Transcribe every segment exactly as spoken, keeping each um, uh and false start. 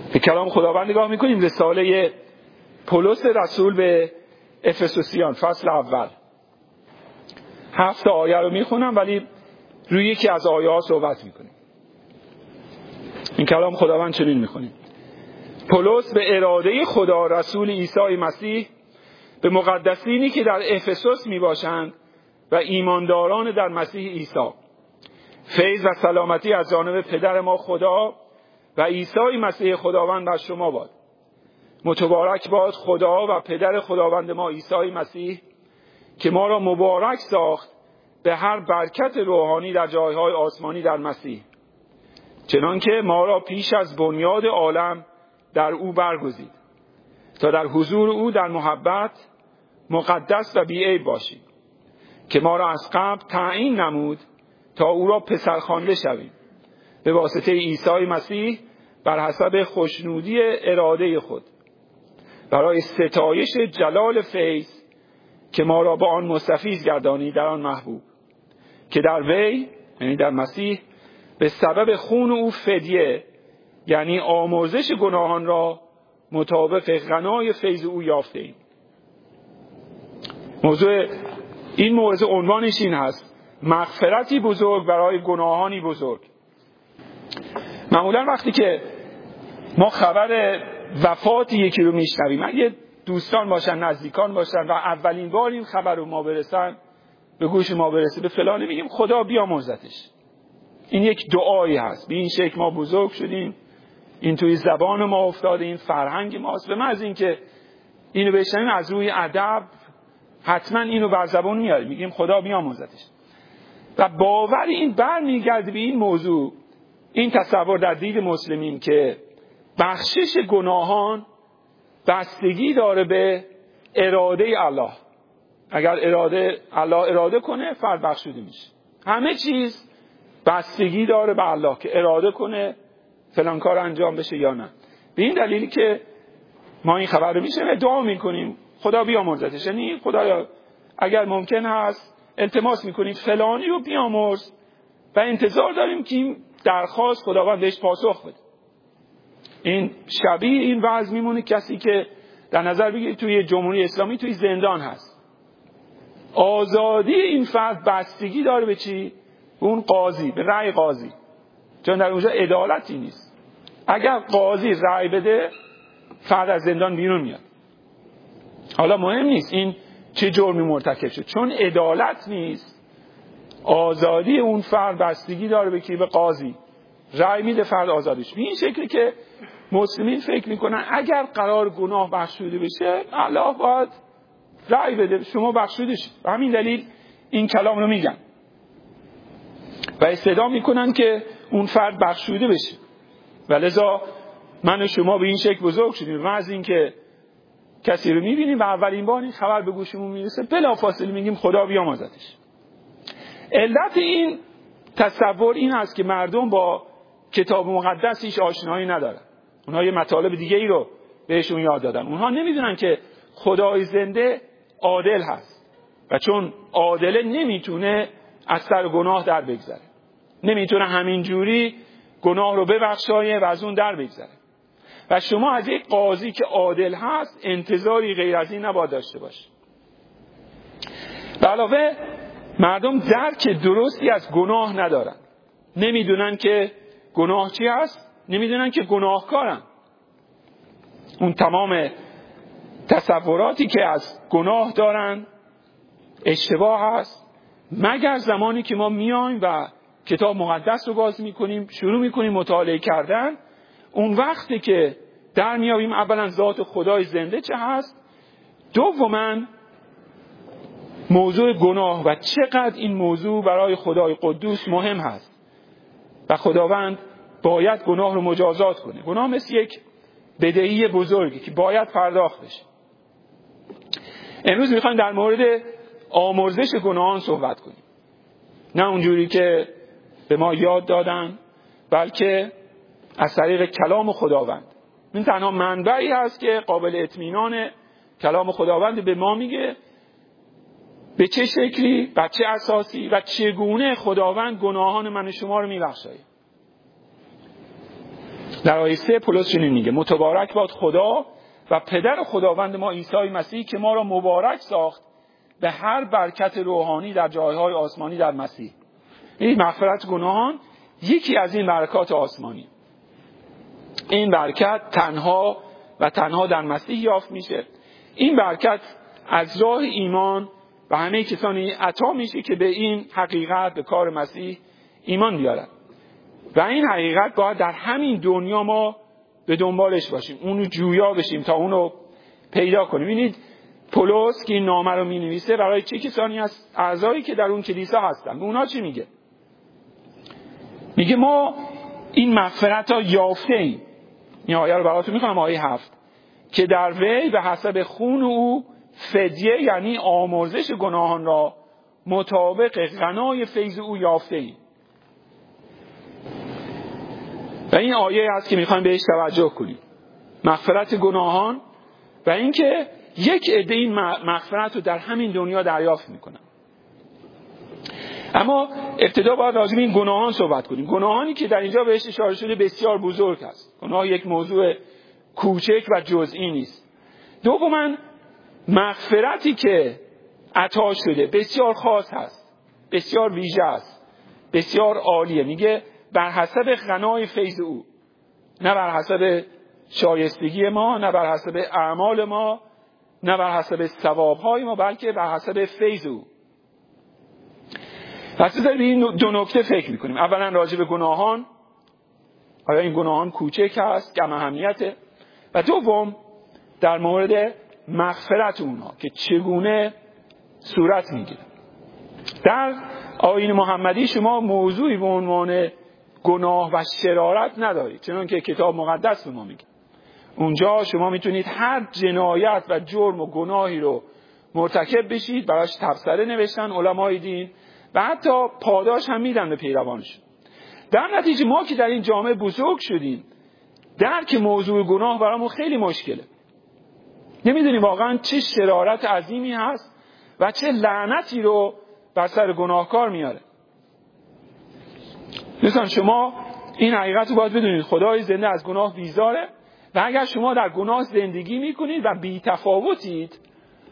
به کلام خداوند نگاه میکنیم. رساله پولس رسول به افسوسیان فصل اول هفت آیه رو میخونم، ولی روی یکی از آیه ها صحبت میکنیم. این کلام خداوند چنین میخونیم: پولس به اراده خدا رسول عیسی مسیح به مقدسینی که در افسوس میباشند و ایمانداران در مسیح عیسی، فیض و سلامتی از جانب پدر ما خدا و عیسی مسیح خداوند بر شما باد. متبارک باد خدا و پدر خداوند ما عیسی مسیح که ما را مبارک ساخت به هر برکت روحانی در جایهای آسمانی در مسیح، چنانکه ما را پیش از بنیاد عالم در او برگزید تا در حضور او در محبت مقدس و بی‌عیب باشیم، که ما را از قبل تعیین نمود تا او را پسر خوانده شویم به واسطه عیسی مسیح بر حسب خوشنودی اراده خود، برای ستایش جلال فیض که ما را با آن مستفیض گردانی در آن محبوب، که در وی یعنی در مسیح به سبب خون او فدیه یعنی آمرزش گناهان را مطابق غنای فیض او یافته ایم. موضوع این موضوع عنوانش این هست: مغفرتی بزرگ برای گناهانی بزرگ. معمولا وقتی که ما خبر وفات یکی رو میشنویم، اگه دوستان باشن، نزدیکان باشن و اولین بار این خبر رو ما برسن به گوش ما برسه، به فلانی میگیم خدا بیامرزتش. این یک دعایی هست. به این شکل ما بزرگ شدیم، این توی زبان ما افتاده، این فرهنگ ماست. به محض اینکه اینو بشنویم از روی ادب حتما اینو بر زبان میاریم، میگیم خدا بیامرزتش. و باور این برمیگرده به این موضوع، این تصور در دید مسلمین که بخشش گناهان بستگی داره به اراده الله. اگر اراده الله اراده کنه فرد بخشوده میشه. همه چیز بستگی داره به الله که اراده کنه فلان کار انجام بشه یا نه. به این دلیلی که ما این خبر رو میشنویم و دعا میکنیم خدا بیامرزتش. یعنی خدایا اگر ممکن هست التماس میکنیم فلانی رو بیامرز و انتظار داریم که این درخواست خداوند بهش پاسخ بده. این شبیه این وضع میمونه کسی که در نظر بگیرید توی جمهوری اسلامی توی زندان هست. آزادی این فرد بستگی داره به چی؟ به اون قاضی، به رأی قاضی، چون در اونجا عدالتی نیست. اگر قاضی رأی بده فرد از زندان بیرون میاد. حالا مهم نیست این چه جرمی مرتکب شد، چون عدالت نیست. آزادی اون فرد بستگی داره به کی؟ به قاضی. رأی میده فرد آزادش. به این شکلی که مسلمین فکر میکنن اگر قرار گناه بخشوده بشه الله باید رأی بده شما بخشوده شید. به همین دلیل این کلام رو میگن و استدعا میکنن که اون فرد بخشوده بشه. و لذا من و شما به این شکل بزرگ شدیم و از این که کسی رو میبینیم و اولین بار این خبر به گوشمون میرسه بلافاصله میگیم خدا بیامرزتش. علت این تصور این است که مردم با کتاب مقدس هیچ آشنایی ندارن. اونها یه مطالب دیگه ای رو بهشون یاد دادن. اونها نمیدونن که خدای زنده عادل هست و چون عادله نمیتونه از سر گناه در بگذره، نمیتونه همین جوری گناه رو ببخشایه و از اون در بگذره. و شما از یک قاضی که عادل هست انتظاری غیر از این نباید داشته باشه. به علاوه مردم درک درستی از گناه ندارن، نمیدونن که گناه چی هست، نمیدونن که گناهکارن. اون تمام تصوراتی که از گناه دارن اشتباه هست، مگر زمانی که ما میایم و کتاب مقدس رو باز میکنیم، شروع میکنیم مطالعه کردن، اون وقتی که در میابیم اولا ذات خدای زنده چه هست، دوما موضوع گناه و چقدر این موضوع برای خدای قدوس مهم هست و خداوند باید گناه رو مجازات کنه. گناه مثل یک بدهی بزرگی که باید پرداخت بشه. امروز میخوایم در مورد آمرزش گناهان صحبت کنیم، نه اونجوری که به ما یاد دادن، بلکه از طریق کلام خداوند. این تنها منبعی هست که قابل اطمینان کلام خداوند به ما میگه به چه شکلی، به چه اساسی و چگونه خداوند گناهان من و شما رو میبخشه. در آیه سه پولس چنین میگه: متبارک باد خدا و پدر خداوند ما عیسی مسیح که ما را مبارک ساخت به هر برکت روحانی در جایهای آسمانی در مسیح. این مغفرت گناهان یکی از این برکات آسمانی. این برکت تنها و تنها در مسیح یافت میشه. این برکت از راه ایمان و همه کسانی عطا میشه که به این حقیقت، به کار مسیح ایمان بیارن. و این حقیقت باید در همین دنیا ما به دنبالش باشیم، اونو جویا بشیم تا اونو پیدا کنیم. ببینید پولس که این نامه رو می‌نویسه برای چه کسانی از اعضایی که در اون کلیسا هستن، به اونا چی میگه؟ میگه ما این مغفرت را یافته ایم. این آیه رو براتون میخونم، آیه هفت، که در وی به حسب خون او فدیه یعنی آمرزش گناهان را مطابق غنای فیض او یافته ایم. و این آیه هست که میخوایم بهش توجه کنیم، مغفرت گناهان و اینکه یک عده این مغفرت رو در همین دنیا دریافت میکنن. اما ابتدا باید راجع به این گناهان صحبت کنیم. گناهانی که در اینجا بهش اشاره شده بسیار بزرگ است. گناه یک موضوع کوچک و جزئی نیست. دوماً مغفرتی که عطا شده بسیار خاص هست، بسیار ویژه است، بسیار عالیه. میگه بر حسب غنای فیض او، نه بر حسب شایستگی ما، نه بر حسب اعمال ما، نه بر حسب ثوابهای ما، بلکه بر حسب فیض او. پس به این دو نکته فکر میکنیم. اولا راجع به گناهان، آیا این گناهان کوچک هست، کم اهمیته؟ و دوم در مورد مغفرت اونها که چگونه صورت میگیره. در آیین محمدی شما موضوعی به عنوان گناه و شرارت ندارید، چنانکه کتاب مقدس به ما میگه. اونجا شما میتونید هر جنایت و جرم و گناهی رو مرتکب بشید، براش تبصره نوشتن علمای دین و حتی پاداش هم میدن به پیروانش. در نتیجه ما که در این جامعه بزرگ شدیم، درک موضوع گناه برامون خیلی مشکله. نمیدونیم واقعا چه شرارت عظیمی هست و چه لعنتی رو بر سر گناهکار میاره. مثلا شما این حقیقت رو باید بدونید، خدای زنده از گناه بیزاره و اگر شما در گناه زندگی میکنید و بی تفاوتید،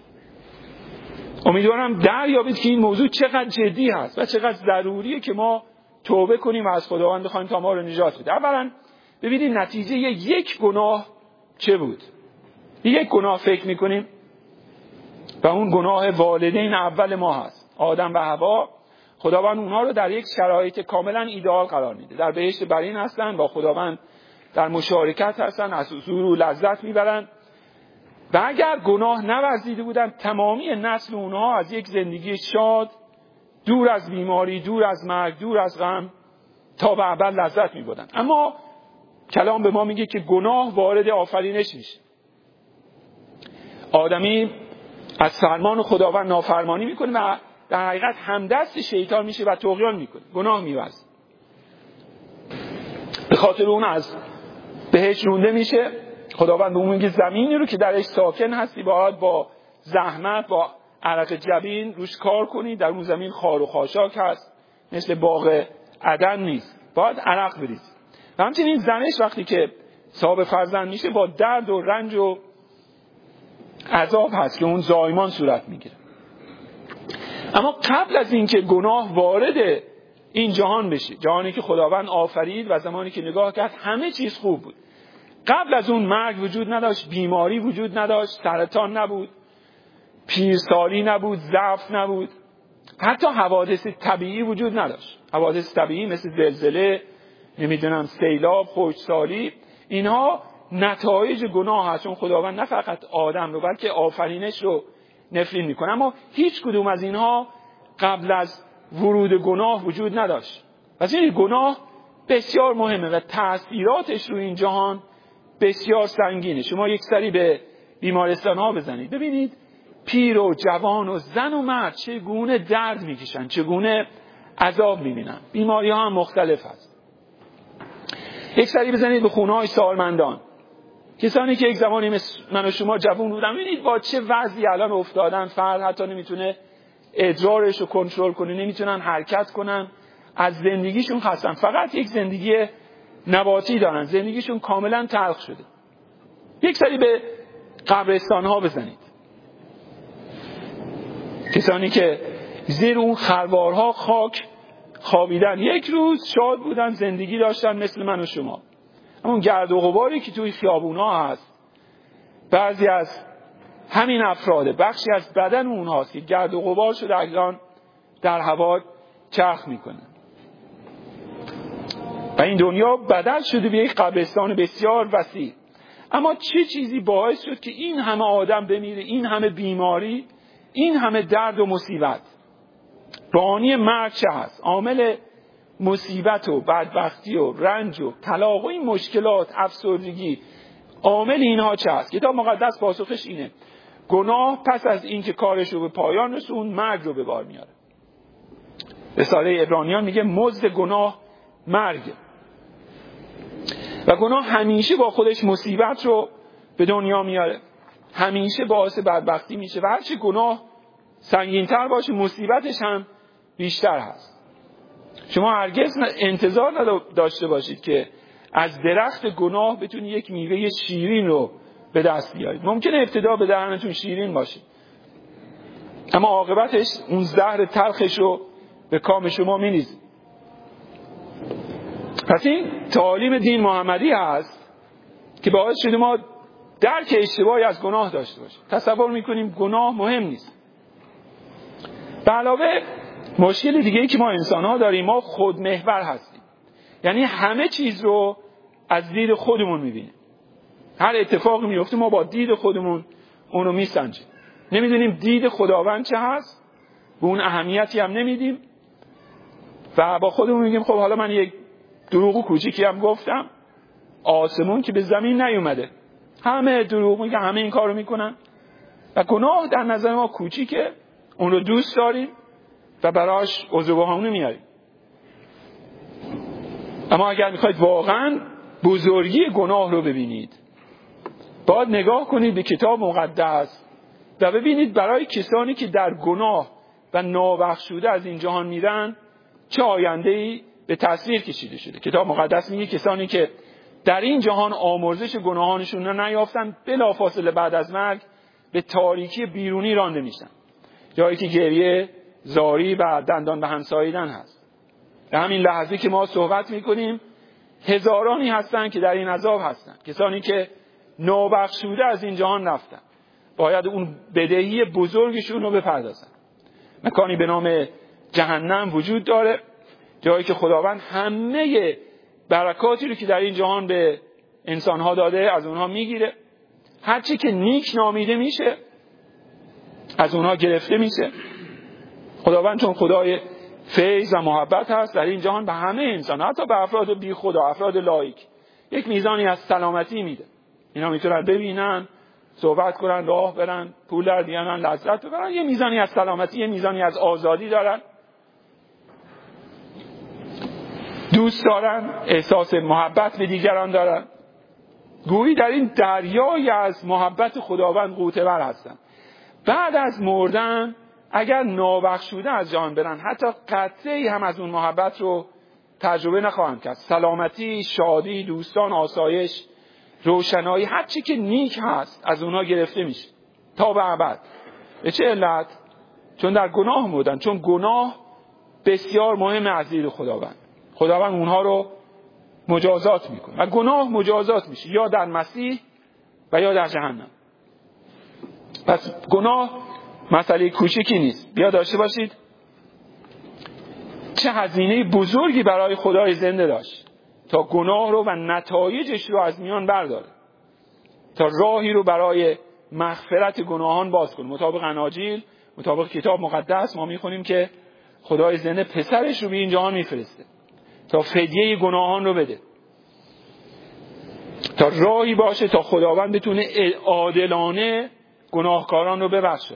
امیدوارم دریابید که این موضوع چقدر جدی هست و چقدر ضروریه که ما توبه کنیم و از خداوند بخوایم تا ما رو نجات بده. اولا ببینید نتیجه یک گناه چه بود. یک گناه فکر میکنیم و اون گناه والدین اول ما هست، آدم و حوا. خداوند اونها رو در یک شرایط کاملا ایدئال قرار میده، در بهشت برین هستن، با خداوند در مشارکت هستن، از حضور و لذت میبرن. و اگر گناه نورزیده بودن، تمامی نسل اونها از یک زندگی شاد، دور از بیماری، دور از مرگ، دور از غم، تا به ابد لذت میبردن. اما کلام به ما میگه که گناه وارد آفرینش میشه. آدمی از فرمان خداوند نافرمانی میکنه و در حقیقت همدست شیطان میشه و طغیان میکنه، گناه می‌ورزه. به خاطر اون از بهشت رونده میشه. خداوند به اون میگه زمینی رو که درش ساکن هستی باید با زحمت، با عرق جبین روش کار کنی. در اون زمین خار و خاشاک هست، مثل باغ عدن نیست، باید عرق بریزی. و همچنین زنش وقتی که صاحب فرزند میشه با درد و رنج و عذاب هست که اون زایمان صورت میگیره. اما قبل از اینکه گناه وارد این جهان بشه، جهانی که خداوند آفرید و زمانی که نگاه کرد همه چیز خوب بود، قبل از اون مرگ وجود نداشت، بیماری وجود نداشت، سرطان نبود، پیرسالی نبود، ضعف نبود، حتی حوادث طبیعی وجود نداشت. حوادث طبیعی مثل زلزله، نمیدونم سیلاب، خشکسالی، اینها نتایج گناه هست. چون خداوند نه فقط آدم رو بلکه آفرینش رو نفرین میکنه. اما هیچ کدوم از اینها قبل از ورود گناه وجود نداشت. پس این گناه بسیار مهمه و تأثیراتش رو این جهان بسیار سنگینه. شما یک سری به بیمارستان ها بزنید، ببینید پیر و جوان و زن و مرد چگونه درد میکشن، چگونه عذاب میبینن. بیماری ها هم مختلف هست. یک سری بزنید به خونه های سالمندان، کسانی که یک زمانی مثل من و شما جوان بودن، ببینید با چه وضعی الان افتادن. فرد حتی نمیتونه ادرارش رو کنترل کنه، نمیتونن حرکت کنن، از زندگیشون خستن. فقط یک زندگی نباتی دارن، زندگیشون کاملا تلخ شده. یک سری به قبرستان ها بزنید، کسانی که زیر اون خروارها خاک خوابیدن، یک روز شاد بودن، زندگی داشتن مثل من و شما. همون گرد و غباری که توی خیابونا هست، بعضی از همین افراد، بخشی از بدن اونهاست که گرد و غبار شده الان در هوا چرخ میکنه و این دنیا بدل شده به یک قبرستان بسیار وسیع. اما چه چیزی باعث شد که این همه آدم بمیره، این همه بیماری، این همه درد و مصیبت؟ بانی مرگ چه هست؟ عامل مصیبت و بدبختی و رنج و طلاق و این مشکلات، افسردگی، عامل اینها چه هست؟ کتاب مقدس پاسخش اینه: گناه پس از این که کارش رو به پایان رسون مرگ رو به بار میاره. رساله عبرانیان میگه مزد گناه مرگ، و گناه همیشه با خودش مصیبت رو به دنیا میاره، همیشه باعث بدبختی میشه و هرچی گناه سنگین‌تر باشه مصیبتش هم بیشتر هست. شما هرگز انتظار نداشته باشید که از درخت گناه بتونید یک میوه شیرین رو به دست بیارید. ممکنه ابتدا به دهنتون شیرین باشه، اما عاقبتش اون زهر تلخش رو به کام شما می‌ریزه. پس این تعالیم دین محمدی هست که باعث شده ما درک اشتباهی از گناه داشته باشیم. تصور میکنیم گناه مهم نیست. به علاوه مشکل دیگه‌ای که ما انسان‌ها داریم، ما خودمحور هستیم. یعنی همه چیز رو از دید خودمون میبینیم. هر اتفاقی میفته ما با دید خودمون اون رو میسنجیم. نمیدونیم دید خداوند چه هست، به اون اهمیتی هم نمیدیم و با خودمون میگیم خب حالا من یک دروغ کوچیکی هم گفتم، آسمون که به زمین نیومده. همه دروغ میگن، همه این کارو میکنن و گناه در نظر ما کوچیکه، اون رو دوست داریم و براش عذر و بهانه میاریم. اما اگر میخواید واقعا بزرگی گناه رو ببینید، باید نگاه کنید به کتاب مقدس و ببینید برای کسانی که در گناه و نابخشوده از این جهان میرن چه آینده‌ای به تصویر کشیده شده. کتاب مقدس میگه کسانی که در این جهان آمرزش گناهانشون رو نیافتن، بلافاصله بعد از مرگ به تاریکی بیرونی رانده میشن، جایی که گریه، زاری و دندان به هم ساییدن هست. در همین لحظه که ما صحبت میکنیم هزارانی هستن که در این عذاب هستن، کسانی که نابخشوده از این جهان رفتن، باید اون بدهی بزرگشون رو بپردازن. مکانی به نام جهنم وجود داره، جایی که خداوند همه برکاتی رو که در این جهان به انسانها داده از اونها میگیره. هرچی که نیک نامیده میشه از اونها گرفته میشه. خداوند چون خدای فیض و محبت هست، در این جهان به همه انسان، حتی به افراد بی خدا، افراد لایک، یک میزانی از سلامتی میده. اینا میتونن ببینن، صحبت کنن، راه برن، پول در بیارن، لذت ببرن، یه میزانی از سلامتی، یه میزانی از آزادی دارن، دوست دارن، احساس محبت به دیگران دارن. گویی در این دریایی از محبت خداوند غوطه‌ور هستن. بعد از مردن اگر نابخشوده از جان برن، حتی قطعه‌ای هم از اون محبت رو تجربه نخواهند کرد. سلامتی، شادی، دوستان، آسایش، روشنایی، هر چی که نیک هست از اونها گرفته میشه تا به ابد. به چه علت؟ چون در گناه مردن. چون گناه بسیار مهم از دید خداوند. خداوند اونها رو مجازات میکنه و گناه مجازات میشه یا در مسیح و یا در جهنم. پس گناه مسئله کوچیکی نیست. بیا داشته باشید چه هزینه بزرگی برای خدای زنده داشت تا گناه رو و نتایجش رو از میان برداره، تا راهی رو برای مغفرت گناهان باز کنه. مطابق اناجیل، مطابق کتاب مقدس ما میخونیم که خدای زنده پسرش رو به این جهان میفرسته تا فدیه گناهان رو بده، تا راهی باشه تا خداوند بتونه عادلانه گناهکاران رو ببخشه.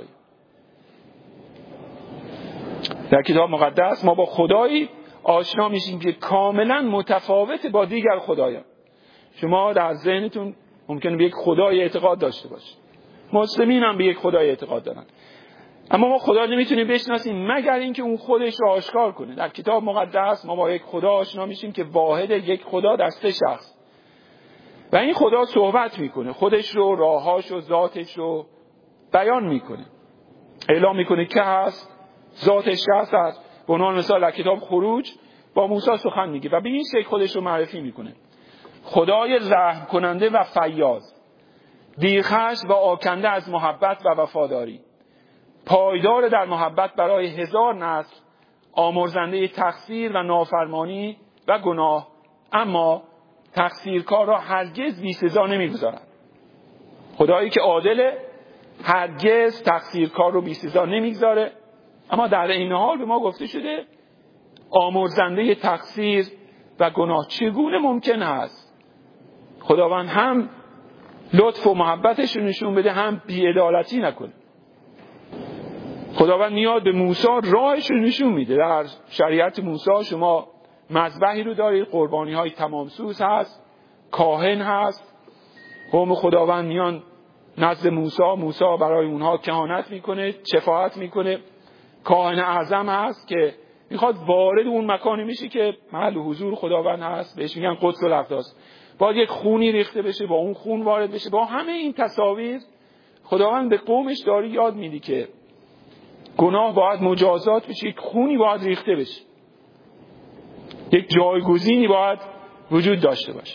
در کتاب مقدس ما با خدایی آشنا میشیم که کاملا متفاوت با دیگر خدایان. شما در ذهنتون ممکنه به یک خدای اعتقاد داشته باشید، مسلمین هم به یک خدای اعتقاد دارن، اما ما خدا نمیتونیم بشناسیم مگر اینکه اون خودش رو آشکار کنه. در کتاب مقدس ما با یک خدا آشنا میشیم که واحد، یک خدا در سه شخص، و این خدا صحبت میکنه، خودش رو، راهاش و ذاتش رو بیان میکنه، اعلام میکنه که هست، ذاتش شخص هست. به عنوان مثال در کتاب خروج با موسی سخن میگه و به این شکل خودش رو معرفی میکنه: خدای رحم کننده و فیاض، دیرخشم و آکنده از محبت و وفاداری، پایدار در محبت برای هزار نسل، آمرزنده تقصیر و نافرمانی و گناه، اما تقصیرکار را هرگز بی سزا نمیگذارد. خدایی که عادله هرگز تقصیرکار رو بی سزا نمیگذاره، اما در این حال به ما گفته شده آمرزنده تقصیر و گناه. چگونه ممکن هست خداوند هم لطف و محبتش رو نشون بده، هم بی‌عدالتی نکنه؟ خداوند میاد به موسی راهش رو نشون میده. در شریعت موسی شما مذبحی رو دارید، قربانی های تمامسوز هست، کاهن هست، قوم خداوند میان نزد موسی، موسی برای اونها کهانت میکنه، شفاعت میکنه. کاهن اعظم هست که میخواد وارد اون مکانی میشه که محل حضور خداوند هست، بهش میگن قدس الاقداس. باید یک خونی ریخته بشه، با اون خون وارد بشه. با همه این تصاویر خداوند به قومش داره یاد میده که گناه باید مجازات بشه، یک خونی باید ریخته بشه، یک جایگزینی باید وجود داشته باشه.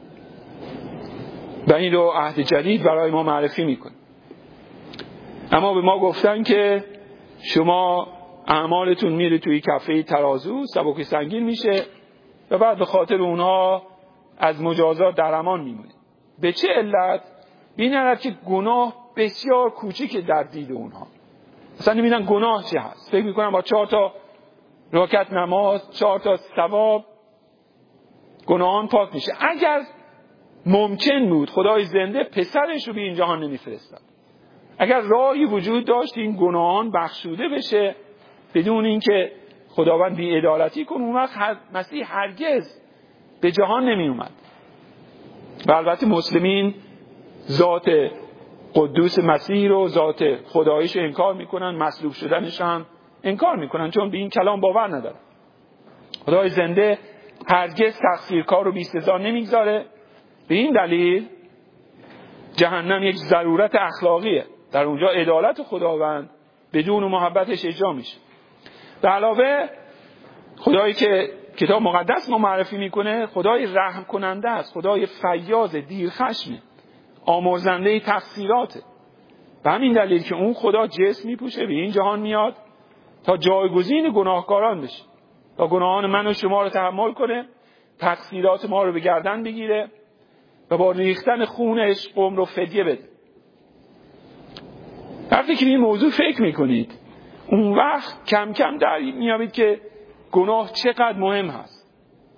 و این رو عهد جدید برای ما معرفی میکنه. اما به ما گفتن که شما اعمالتون میره توی کفه ترازو، سبک سنگین میشه و بعد به خاطر اونها از مجازات در امان میمونید. به چه علت؟ به این علت که گناه بسیار کوچیکه در دید اونها. اصلا نمیدونن گناه چه هست. فکر میکنن با چهار تا رکعت نماز، چهار تا ثواب گناهان پاک میشه. اگر ممکن بود خدای زنده پسرش رو به این جهان نمیفرستاد. اگر راهی وجود داشت این گناهان بخشوده بشه بدون اینکه خداوند بی‌عدالتی کنه، اون وقت مسیح هرگز به جهان نمی اومد. و البته مسلمین ذات قدوس مسیح رو، ذات خداییش رو انکار میکنن، مصلوب شدنش هم انکار میکنن، چون به این کلام باور ندارن. خدای زنده هرگز تقصیرکار رو بی سزا نمیگذاره. به این دلیل جهنم یک ضرورت اخلاقیه. در اونجا عدالت خداوند بدون محبتش اجرا میشه. به علاوه خدایی که کتاب مقدس ما معرفی میکنه خدای رحم کننده است، خدای فیاض، دیرخشمه، آمرزنده تقصیراته. به همین دلیل که اون خدا جسم میپوشه، به این جهان میاد تا جایگزین گناهکاران بشه، تا گناهان من و شما رو تحمل کنه، تقصیرات ما رو به گردن بگیره و با ریختن خونش قوم رو فدیه بده. وقتی که این موضوع فکر میکنید اون وقت کم کم در میابید که گناه چقدر مهم هست.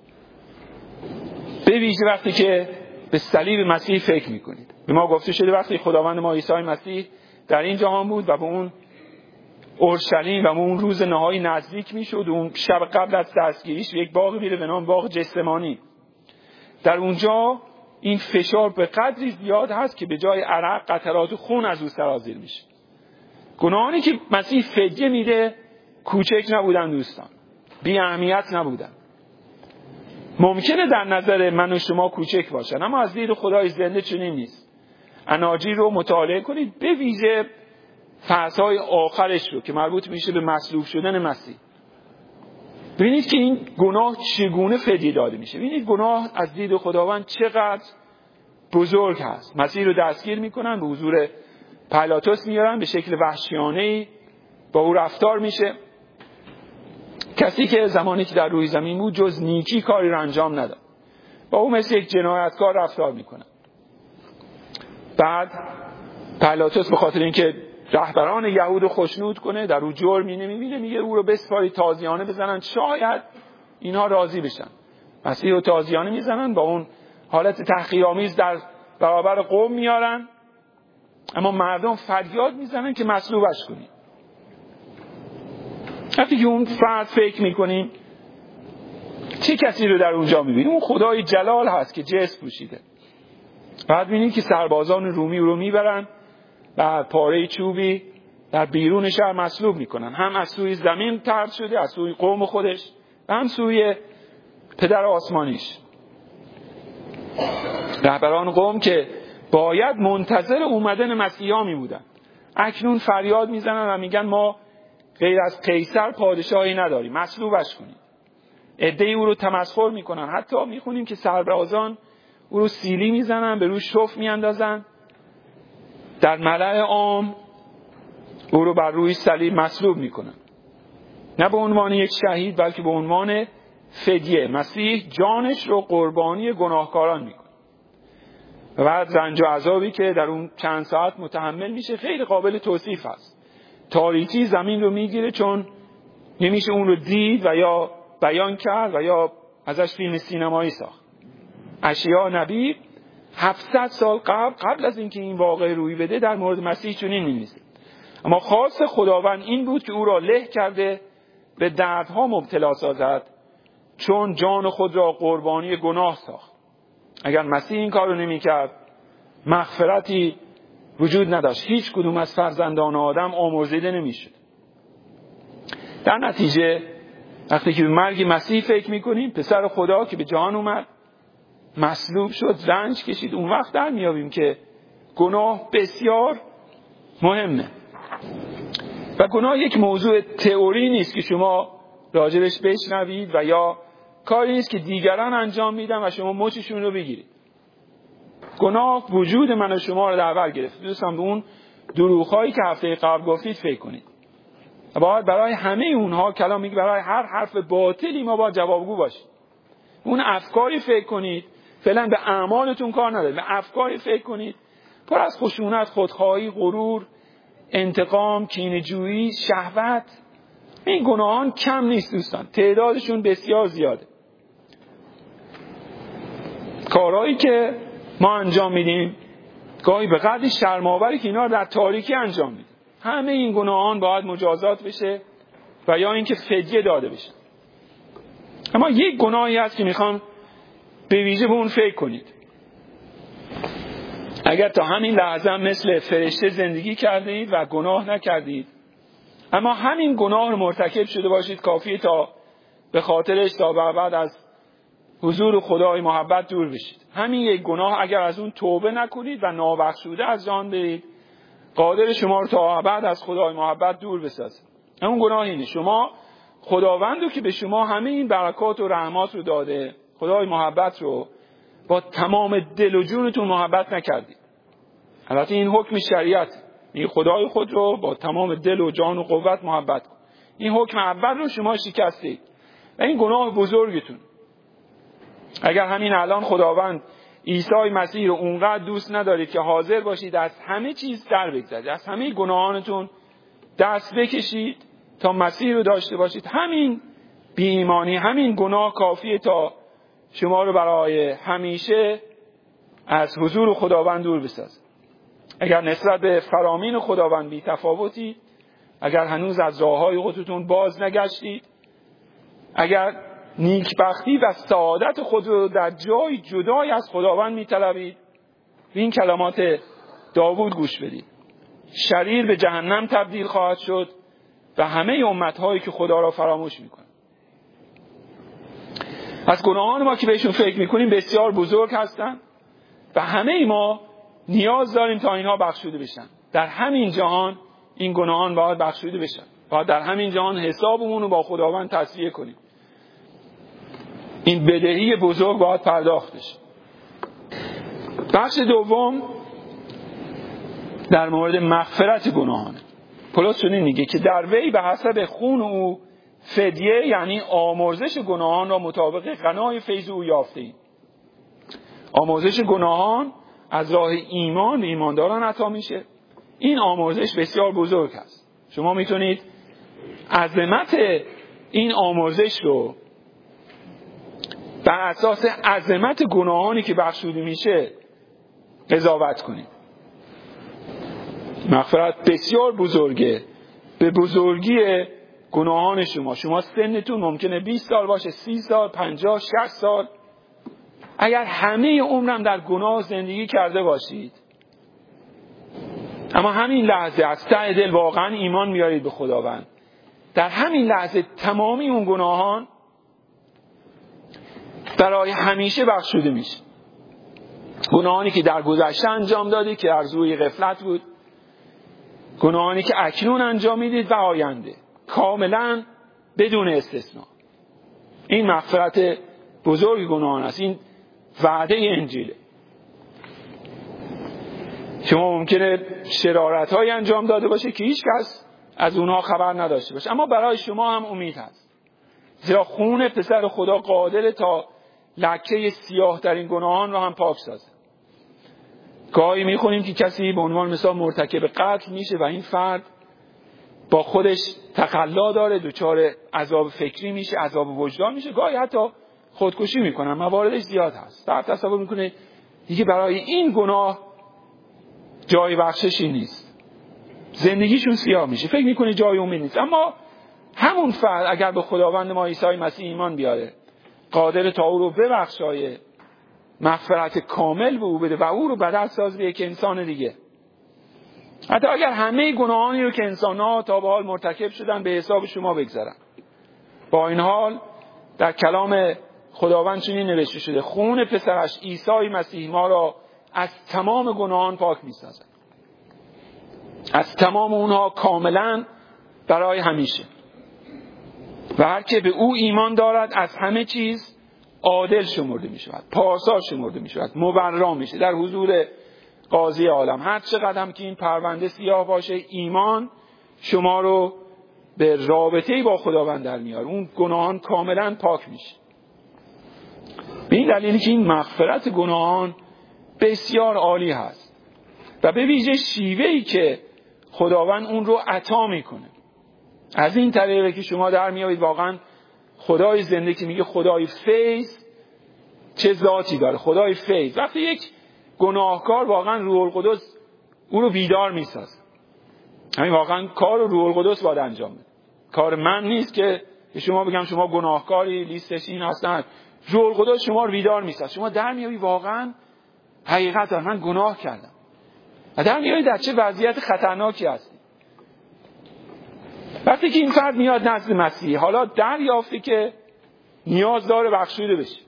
به ویژه وقتی که به صلیب مسیح فکر میکنید. به ما گفته شده وقتی خداوند ما عیسی مسیح در این جهان بود و به اون اورشلیم و به اون روز نهایی نزدیک میشد، اون شب قبل از دستگیریش یک باغی میره به نام باغ جسمانی. در اونجا این فشار به قدری زیاد هست که به جای عرق قطرات خون از او سرازیر میشه. گناهانی که مسیح فدیه میده کوچک نبودن دوستان، بی اهمیت نبودن. ممکنه در نظر من و شما کوچک باشن، اما از دید خدای زنده چنین نیست. اناجیل رو مطالعه کنید، به ویژه فصل‌های آخرش رو که مربوط میشه به مصلوب شدن مسیح. ببینید که این گناه چگونه فدیه داده میشه. ببینید گناه از دید خداوند چقدر بزرگ هست. مسیح رو دستگیر میکنن، به حضور پیلاطس میارن، به شکل وحشیانه‌ای با او رفتار میشه. کسی که زمانی که در روی زمین بود جز نیکی کاری رو انجام نداد، با او مثل یک جنایتکار رفتار میکنن. بعد پیلاطس به خاطر اینکه رهبران یهود رو خوشنود کنه، در او جرمی نمیبینه، میگه او رو بسپاری تازیانه بزنن، شاید اینها راضی بشن. مسیح رو تازیانه میزنن، با اون حالت تحقیرآمیز در برابر قوم میارن، اما مردم فریاد میزنن که مصلوبش کنید. وقتی که اون فرد فکر میکنیم چه کسی رو در اونجا میبینیم؟ اون خدای جلال هست که جسم پوشیده. بعد میبینیم که سربازان رومی رو میبرن و پاره چوبی در بیرون شهر مصلوب میکنن. هم از سوی زمین طرد شده، از سوی قوم خودش، و هم سوی پدر آسمانیش. رهبران قوم که باید منتظر اومدن مسیحا می بودن، اکنون فریاد میزنن و میگن ما غیر از قیصر پادشاهی نداریم، مصلوبش کنید. عده‌ای او رو تمسخر میکنن. حتی میخونیم که سربازان او رو سیلی میزنن، به روش شف میاندازن، در ملأ عام او رو بر روی صلیب مصلوب میکنن. نه به عنوان یک شهید، بلکه به عنوان فدیه. مسیح جانش رو قربانی گناهکاران میکنه. و بعد رنج و عذابی که در اون چند ساعت متحمل میشه خیلی قابل توصیف است. تاریکی زمین رو میگیره، چون نمیشه اون رو دید و یا بیان کرد و یا ازش فیلم سینمایی ساخت. اشعیا نبی هفتصد سال قبل قبل از اینکه این واقعه روی بده در مورد مسیح چنین می‌نویسه: اما خواست خداوند این بود که او را له کرده به دردها مبتلا سازد، چون جان خود را قربانی گناه ساخت. اگر مسیح این کار رو نمی‌کرد، مغفرتی وجود نداشت. هیچ کدوم از فرزندان آدم آمرزیده نمی‌شد. در نتیجه وقتی که به مرگ مسیح فکر می‌کنیم، پسر خدا که به جهان اومد، مصلوب شد، رنج کشید، اون وقت در میابیم که گناه بسیار مهمه. و گناه یک موضوع تئوری نیست که شما راجبش بشنوید و یا کاری نیست که دیگران انجام میدن و شما مچشون رو بگیرید. گناه وجود من و شما رو در بر گرفت. دوستان به اون دروغ‌هایی که هفته قبل گفتید فکر کنید. و باید برای همه اونها کلام میگه برای هر حرف باطلی ما باید جوابگو باشیم. اون افکاری فکر کنید، فعلا به اعمالتون کار نداره، به افکاری فکر کنید پر از خشونت، خودخواهی، غرور، انتقام، کینه‌جویی، شهوت. این گناهان کم نیست دوستان، تعدادشون بسیار زیاده. کارهایی که ما انجام میدیم گاهی به قدری شرم‌آوری که اینا رو در تاریکی انجام میدیم. همه این گناهان باید مجازات بشه و یا اینکه فدیه داده بشه. اما یک گناهی هست که میخوام به ویژه به اون فکر کنید. اگر تا همین لحظه مثل فرشته زندگی کردید و گناه نکردید، اما همین گناه رو مرتکب شده باشید، کافیه تا به خاطرش تا بعد از حضور خدای محبت دور بشید. همین یک گناه اگر از اون توبه نکنید و نابخشوده از جان برید، قادر شما رو تا بعد از خدای محبت دور بسازه. اون گناه اینه: شما خداوندو که به شما همه این برکات و رحمات رو داده، خدای محبت رو، با تمام دل و جونتون محبت نکردید. البته این حکم شریعت، این خدای خود رو با تمام دل و جان و قوت محبت کن. این حکم اول رو شما شکستید و این گناه بزرگتون. اگر همین الان خداوند عیسی مسیح رو اونقدر دوست ندارید که حاضر باشید از همه چیز در بگذرید، از همه گناهانتون دست بکشید تا مسیح رو داشته باشید، همین بی ایمانی، همین گناه کافیه تا شما رو برای همیشه از حضور خداوند دور بسازه. اگر نسبت به فرامین خداوند بی تفاوتی، اگر هنوز از راههای خودتون باز نگشتید، اگر نیکبختی و سعادت خود رو در جای جدای از خداوند می‌طلبید، به این کلمات داوود گوش بدید: شریر به جهنم تبدیل خواهد شد و همه امت‌هایی که خدا را فراموش می‌کنند. از گناهان ما که بهشون فکر می‌کنیم بسیار بزرگ هستند و همه ما نیاز داریم تا اینها بخشوده بشن. در همین جهان این گناهان باید بخشوده بشن. باید در همین جهان حسابمون رو با خداوند تصفیه کنیم. این بدهی بزرگ باید پرداخت بشه. بخش دوم در مورد مغفرت گناهانه. پولس چنین میگه که در وی به حسب خون او فدیه، یعنی آمرزش گناهان را مطابق غنای فیض او یافته‌ایم. آمرزش گناهان از راه ایمان به ایمانداران عطا میشه. این آمرزش بسیار بزرگ است. شما میتونید عظمت این آمرزش رو بر اساس عظمت گناهانی که بخشوده میشه قضاوت کنید. مغفرت بسیار بزرگه به بزرگی گناهان شما. شما سنتون ممکنه بیست سال باشه، سی سال، پنجاه، شصت سال. اگر همه عمرم در گناه زندگی کرده باشید، اما همین لحظه از ته دل واقعا ایمان میارید به خداوند، در همین لحظه تمامی اون گناهان برای همیشه بخشوده میشه. گناهانی که در گذشته انجام دادید که از روی غفلت بود، گناهانی که اکنون انجام میدید و آینده، کاملا بدون استثناء. این مغفرت بزرگ گناهان است. این وعده انجیله. شما ممکنه شرارت های انجام داده باشه که هیچ کس از اونها خبر نداشته باشه، اما برای شما هم امید هست، زیرا خون پسر خدا قادر تا لکه سیاه ترین گناهان را هم پاک سازه. گاهی میخونیم که کسی به عنوان مثال مرتکب قتل میشه و این فرد با خودش تخلا داره، دچار عذاب فکری میشه، عذاب وجدان میشه، گاهی حتی خودکشی میکنن. مواردش زیاد هست. طرف تصور میکنه دیگه برای این گناه جای بخششی نیست، زندگیشون سیاه میشه، فکر میکنه جای امید نیست. اما همون فرد اگر به خداوند ما عیسی مسیح ایمان بیاره، قادر تا او رو ببخشایه، مغفرت کامل به او بده و او رو بدل ساز به یک انسان دیگه. حتی اگر همه گناهانی رو که انسان‌ها تا به حال مرتکب شدن به حساب شما بگذارن، با این حال در کلام خداوند چنین نوشته شده: خون پسرش عیسی مسیح ما را از تمام گناهان پاک می‌سازد، از تمام اونها کاملا برای همیشه. و هر که به او ایمان دارد از همه چیز عادل شمرده می شود، پارسا شمرده می شود، مبرا می شود در حضور قاضی عالم. هر چقدر هم که این پرونده سیاه باشه، ایمان شما رو به رابطه‌ای با خداوند در میاره، اون گناهان کاملا پاک میشه. به این دلیلی که این مغفرت گناهان بسیار عالی هست و به ویژه شیوهی که خداوند اون رو عطا میکنه. از این طریقه که شما در میایید واقعا خدای زنده که میگه خدای فیض چه ذاتی داره، خدای فیض. وقتی یک گناهکار واقعا روح القدس او رو بیدار میسازه، همین واقعا کار رو روح القدس باید انجام بده، کار من نیست که به شما بگم شما گناهکاری لیستش این هستن. روح القدس شما رو بیدار میسازه، شما در میایی واقعا حقیقت داره، من گناه کردم و در میایی در چه وضعیت خطرناکی هستی. وقتی که این فرد میاد نزد مسیح، حالا دریافتی که نیاز داره بخشوده بشه،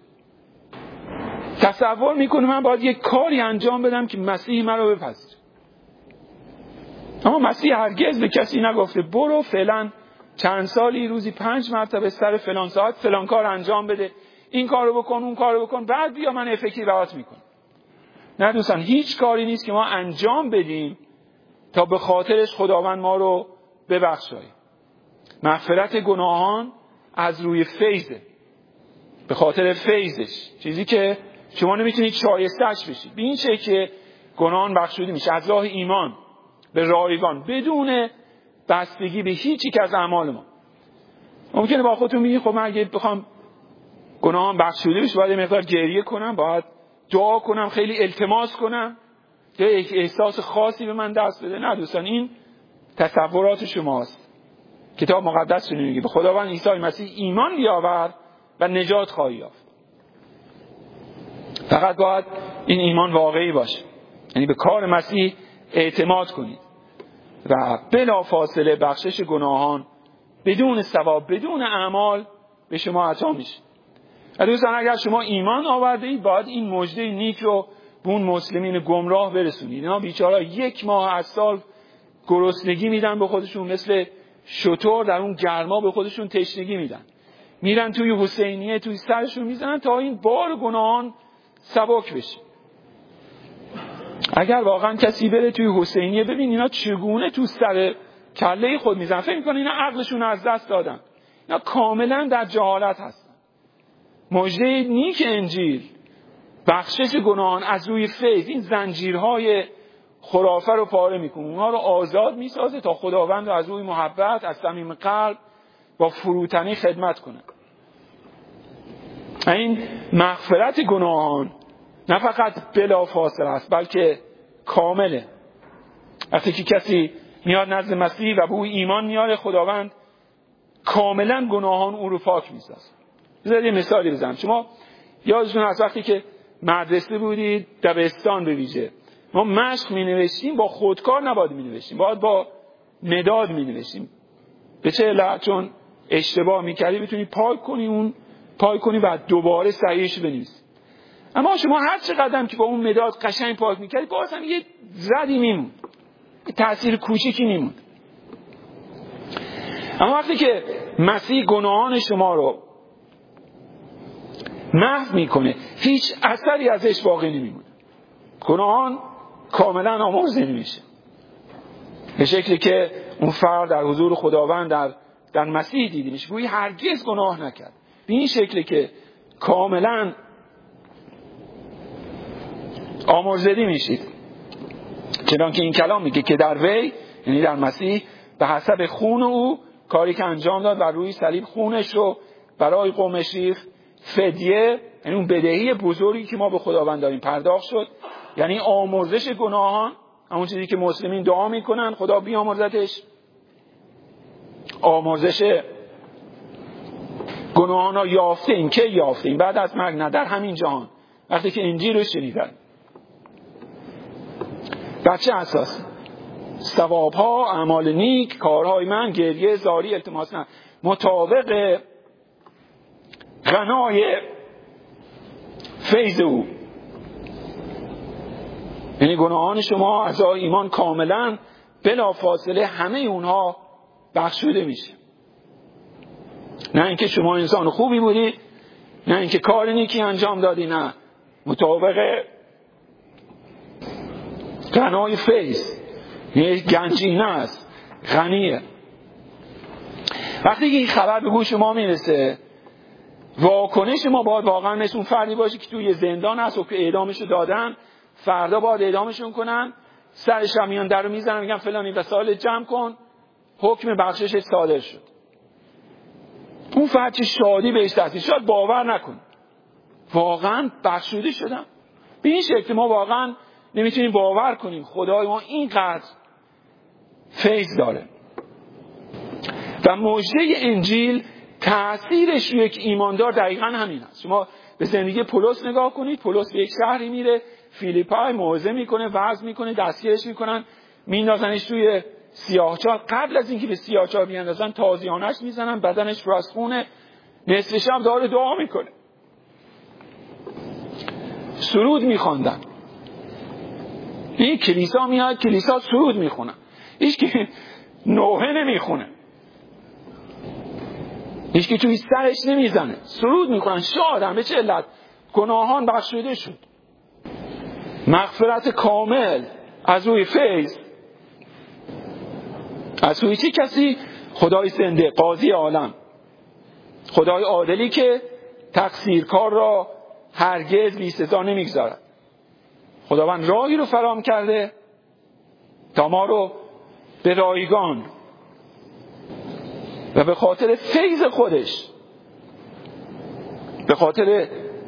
تصور میکنه من باید یک کاری انجام بدم که مسیح من رو بپذیره. اما مسیح هرگز به کسی نگفته برو فعلا چند سالی روزی پنج مرتبه سر فلان ساعت فلان کار انجام بده، این کارو بکن اون کارو بکن، بعد بیا من افکتی برات میکنم. نه دوستان، هیچ کاری نیست که ما انجام بدیم تا به خاطرش خداوند ما رو ببخشایه. مغفرت گناهان از روی فیضه، به خاطر فیضش، چیزی که شما نمیتونید شایسته‌اش بشید. به این شکل که گناهان بخشوده میشه از راه ایمان به رایگان، بدون بستگی به هیچ یک از اعمال ما. ممکنه با خودتون بگید خب من اگه بخوام گناهان بخشوده بشه باید مقدار گریه کنم، باید دعا کنم، خیلی التماس کنم یا یک احساس خاصی به من دست بده. نه دوستان، این تصورات شماست. کتاب مقدس چنین میگه به خداوند عیسی مسیح ایمان بیاور و نجات خواهی یافت. فقط باید این ایمان واقعی باشه، یعنی به کار مسیح اعتماد کنید و بلا فاصله بخشش گناهان بدون ثواب بدون اعمال به شما عطا میشه. دوستان اگر شما ایمان آورده اید باید این مژده نیک رو به اون مسلمین گمراه برسونید. اینا بیچاره یک ماه از سال گرسنگی میدن به خودشون، مثل شتر در اون گرما به خودشون تشنگی میدن، میرن توی حسینیه توی سرشون میزنن تا این بار گناهان سبک بشه. اگر واقعا کسی بره توی حسینیه ببین اینا چگونه تو سر کله خود میزنن، فکر میکنن اینا عقلشون از دست دادن. اینا کاملا در جهالت هستن. مژده نیک انجیل بخشش گناهان از روی فیض این زنجیرهای خرافه رو پاره میکنه، اونها رو آزاد میسازه تا خداوند رو از روی محبت از صمیم قلب با فروتنی خدمت کنه. این مغفرت گناهان نه فقط بلا فاصله است بلکه کامله. وقتی که کسی میاد نزد مسیح و به او ایمان میاره، خداوند کاملا گناهان او رو پاک میسازه. بذارید یه مثالی بزنم. شما یادتون هست وقتی که مدرسه بودید، دبستان به ویژه، ما مشق می نوشتیم با خودکار نباید می نوشتیم، باید با مداد می نوشتیم. به چه علت؟ چون اشتباه می کردی بتونی پاک کنی، اون پاک کنی و دوباره صحیحش بنویسی. اما شما هر چه قدم که با اون مداد قشنگ پاک می کردی باز هم یه زدی میموند، یه تأثیر کوچیکی میموند. اما وقتی که مسیح گناهان شما رو محو میکنه هیچ اثری ازش باقی نمیمونه، گناهان کاملا آمرزیده میشه به شکلی که اون فرد در حضور خداوند در در مسیح دیده میشه، گویی هرگز گناه نکرد. به این شکلی که کاملا آمرزیده میشید. چنانکه این کلام میگه که در وی، یعنی در مسیح، به حسب خون او، کاری که انجام داد و روی صلیب خونش رو برای قومش ریخت، فدیه، یعنی اون بدهی بزرگی که ما به خداوند داریم پرداخت شد، یعنی آمرزش گناهان، همون چیزی که مسلمین دعا میکنن خدا بیامرزتش، آمرزش گناهان را یافته ایم. که یافته ایم؟ بعد از مرگ؟ نه، در همین جهان، وقتی که انجیل رو شنیدن. بر چه اساس؟ ثواب ها، اعمال نیک، کارهای من، گریه، زاری، التماس نه، مطابق غنای فیض او. یعنی گناهان شما از ایمان کاملا بلا فاصله همه اونها بخشوده میشه. نه اینکه شما انسان خوبی بودی، نه اینکه کار نیکی انجام دادی، نه، مطابق غنای فیض. یه گنجینه است، غنیه. وقتی که این خبر به گوش ما میرسه، واکنش ما باید واقعا مثل اون فردی باشه که توی زندان هست و که اعدامشو دادن، فردا باید اعدامشون کنن، سرش هم میان در رو میزنن میگن فلانی وسایل جمع کن، حکم بخشش صادر شد. اون فرد چه شادی بهش دستید، شاید باور نکن واقعا بخشوده شدم. به این شکل ما واقعا نمیتونیم باور کنیم خدای ما اینقدر فیض داره. و مژده انجیل تأثیرش روی یک ایماندار دقیقاً همین است. شما به زندگی پولس نگاه کنید، پولس به یک شهری میره، فیلیپای، موعظه میکنه، وعظ میکنه، دستگیرش میکنن، میندازنش توی سیاهچال. قبل از اینکه به سیاهچال بیاندازن تازیانش میزنن، بدنش راسخونه، نصف شب داره دعا میکنه، سرود میخواندن. این کلیسا میاد، کلیسا سرود میخونن، هیچ که نوحه نمیخونه، هیچ که توی سرش نمیزنه، سرود میخونن. شادن. به چه علت؟ گناهان بخشوده شد، مغفرت کامل از روی فیض. از روی چه کسی؟ خدای زنده، قاضی عالم، خدای عادلی که تقصیرکار را هرگز بی سزا نمیگذارد. خداوند راهی رو فراهم کرده تا ما رو به رایگان و به خاطر فیض خودش، به خاطر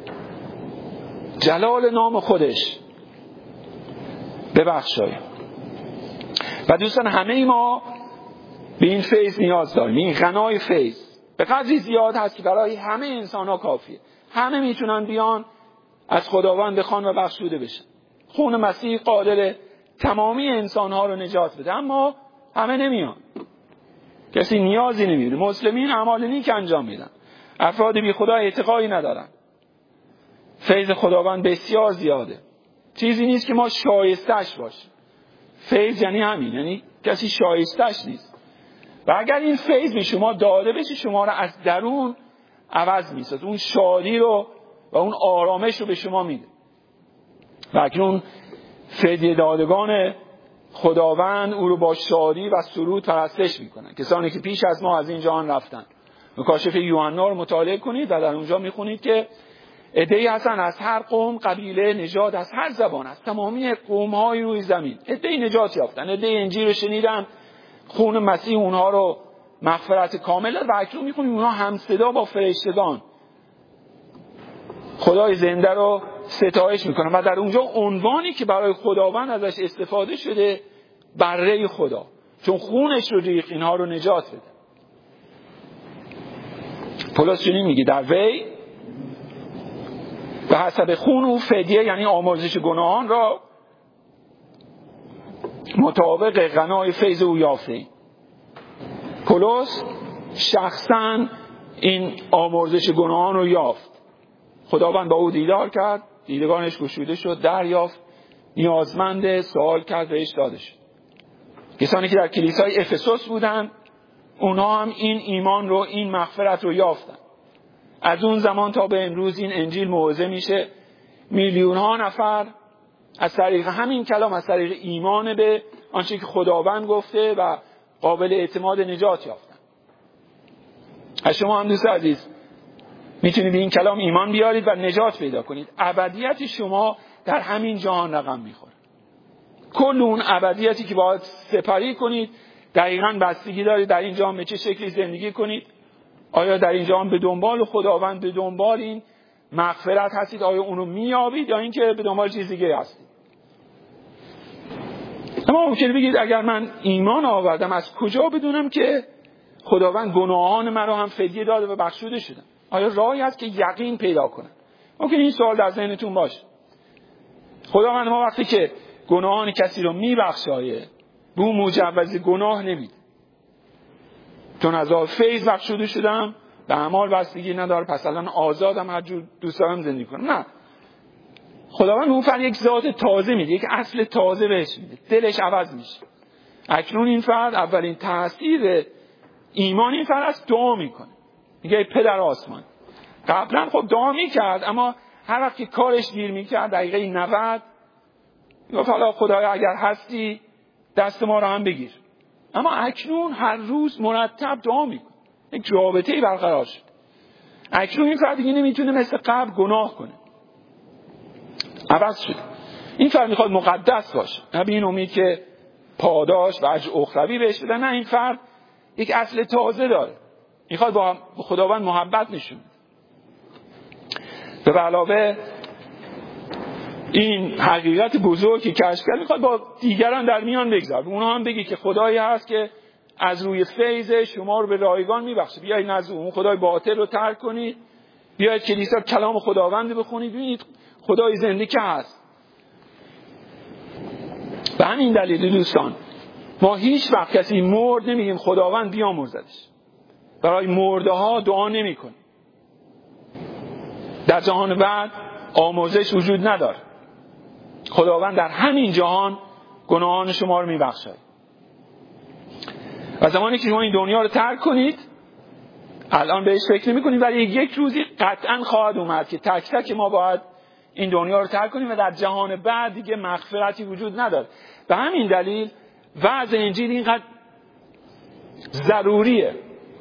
جلال نام خودش ببخشاید. و دوستان همه ما به این فیض نیاز داریم. این غنای فیض به قدری زیاد هست که برای همه انسان ها کافیه. همه میتونن بیان از خداوند بخوان و بخشوده بشن. خون مسیح قادر تمامی انسان ها رو نجات بده، اما همه نمیان. کسی نیازی نمیبینه. مسلمین اعمال نیک انجام میدن، افراد بی خدا اعتقادی ندارن. فیض خداوند بسیار زیاده، چیزی نیست که ما شایستش باشیم. فیض یعنی همین، یعنی کسی شایستش نیست. و اگر این فیض به شما داده بشه، شما رو از درون عوض میسازه، اون شادی رو و اون آرامش رو به شما میده. و اکنون فدیه دادگان خداوند او رو با شادی و سرود پرستش میکنن، کسانی که پیش از ما از این جهان رفتن. مکاشفه یوحنا رو مطالعه کنید و در اونجا میخونید که عده‌ای هستن از هر قوم، قبیله، نژاد، از هر زبان، از تمامی قوم‌های روی زمین. عده‌ای نجات یافتن، عده‌ای انجیل رو شنیدن، خون مسیح اونها رو مغفرت کامل داد. و اکنون میخونید اونها همصدا با فرشتگان خدای زنده رو ستایش میکنن. و در اونجا عنوانی که برای خداوند ازش استفاده شده، بره خدا، چون خونش رو ریخت اینها رو نجات بده. پولس چنین میگه در وی به حسب خون او فدیه، یعنی آمرزش گناهان را مطابق غنای فیض او یافته‌ایم. پولس شخصاً این آمرزش گناهان رو یافت. خداوند با او دیدار کرد، دیدگانش گشوده شد، دریافت، نیازمند، سوال کرد، بهش داده شد. کسانی که در کلیسای افسوس بودند، اونها هم این ایمان رو، این مغفرت رو یافتن. از اون زمان تا به امروز این انجیل موعظه میشه، میلیون ها نفر از طریق همین کلام، از طریق ایمان به آنچه که خداوند گفته و قابل اعتماد نجات یافتن. از شما هم دوست عزیز میتونید به این کلام ایمان بیارید و نجات پیدا کنید. ابدیت شما در همین جهان رقم میخوره. کل اون ابدیتی که باید سپری کنید دقیقاً بستگی داره در این جهان به چه شکلی زندگی کنید. آیا در این جهان به دنبال خداوند، به دنبال این مغفرت هستید؟ آیا اونو میابید یا اینکه به دنبال چیز دیگه هستید؟ اما ممکنه بگید اگر من ایمان آوردم از کجا بدونم که خداوند گناهان من رو هم فدیه داده و بخشوده شدم؟ آیا راهی هست که یقین پیدا کنم؟ ممکن این سوال در ذهنتون باشه. خداوند ما وقتی که گناهان کسی رو میبخشه به اون مجوز گناه نمیده، چون از آب فیض بخشوده شدم، به اعمال بستگی نداره، پس الان آزادم هر جور دوست دارم زندگی کنم. نه، خداوند اون فرد یک ذات تازه میده، یک اصل تازه بهش میده، دلش عوض میشه. اکنون این فرد اولین تأثیر ایمان این فرد از دعا میکنه، میگه ای پدر آسمان. قبلا خب دعا میکرد، اما هر وقت که کارش گیر میکرد دقیقه نود میگفت حالا خدایا اگر هستی دست ما رو هم بگیر. اما اکنون هر روز مرتب دعا میکنه، یک رابطه‌ای برقرار شد. اکنون این فرد دیگه نمیتونه مثل قبل گناه کنه، عوض شد. این فرد میخواد مقدس باشه، نه به این امید که پاداش و اجر اخروی بهش بدن. نه، این فرد یک اصل تازه داره، میخواد با خداوند محبت نشون بده. به علاوه این حقیقت بزرگی که کشف کرد، میخواد با دیگران در میان بگذاره، اونها هم بگی که خدایی هست که از روی فیض شما رو به رایگان میبخشه. بیایید نزد اون خدای باطل رو ترک کنید، بیایید کلیسا کلام خداوند بخونید، ببینید خدای زنده که هست. به همین دلیل دوستان ما هیچ وقت کسی مرد نمیگیم خداوند بیامرزدش. برای مرده ها دعا نمی کنیم. در جهان بعد آمرزش وجود نداره. خداوند در همین جهان گناهان شما رو میبخشد. و زمانی که شما این دنیا رو ترک کنید، الان بهش فکر نمی کنید، ولی یک روزی قطعا خواهد اومد که تک تک ما باید این دنیا رو ترک کنیم و در جهان بعد دیگه مغفرتی وجود نداره. به همین دلیل وعظ انجیل اینقدر ضروریه،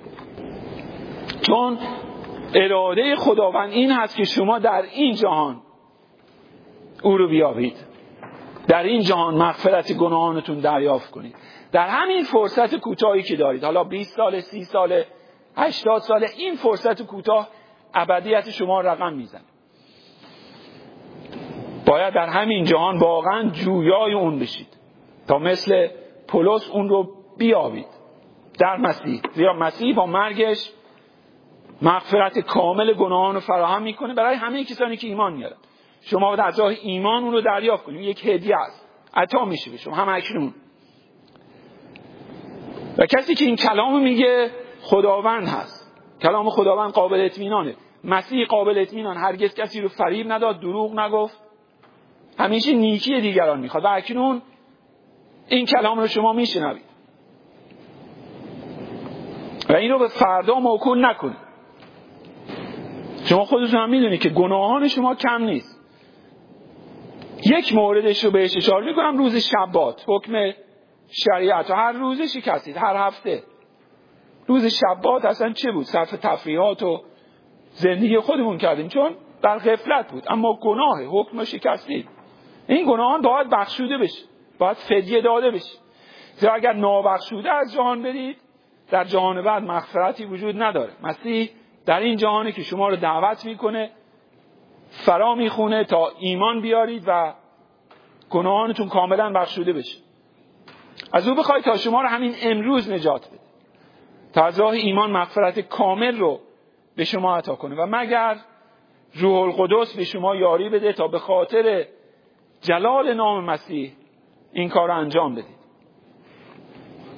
چون اراده خداوند این هست که شما در این جهان او رو بیابید، در این جهان مغفرت گناهانتون دریافت کنید، در همین فرصت کوتاهی که دارید. حالا بیست سال، سی سال، هشتاد سال، این فرصت کوتاه ابدیت شما رقم میزنه. باید در همین جهان واقعا جویای اون بشید تا مثل پولس اون رو بیابید در مسیح. زیرا مسیح با مرگش مغفرت کامل گناهان رو فراهم میکنه برای همه کسانی که ایمان میارن. شما در راه ایمان اون رو دریافت کنید، یک هدیه است، عطا میشه به شما هم اکنون. و کسی که این کلامو میگه خداوند هست، کلام خداوند قابل اطمینانه. مسیح قابل اطمینان، هرگز کسی رو فریب نداد، دروغ نگفت، همیشه نیکی دیگران میخواد. و اکنون این کلام رو شما میشنوید و این رو به فردا موکول نکنید. شما خودتون هم میدونید که گناهان شما کم نیست. یک موردش رو بهش اشاره میکنم، روز شبات، حکم شریعت هر روزه شکستید، هر هفته. روز شبات اصلا چه بود؟ صرف تفریحات و زندگی خودمون کردیم چون در غفلت بود، اما گناه حکم شکستید. این گناهان باید بخشوده بشه، باید فدیه داده بشه. زیرا اگر نابخشوده از جهان برید، در جهان بعد مغفرتی وجود نداره. مسیح در این جهانی که شما رو دعوت میکنه، فرا میخونه تا ایمان بیارید و گناهانتون کاملا بخشوده بشه. از او بخواید تا شما رو همین امروز نجات بده، تا از راه ایمان مغفرت کامل رو به شما عطا کنه و مگر روح القدس به شما یاری بده تا به خاطر جلال نام مسیح این کار رو انجام بدید.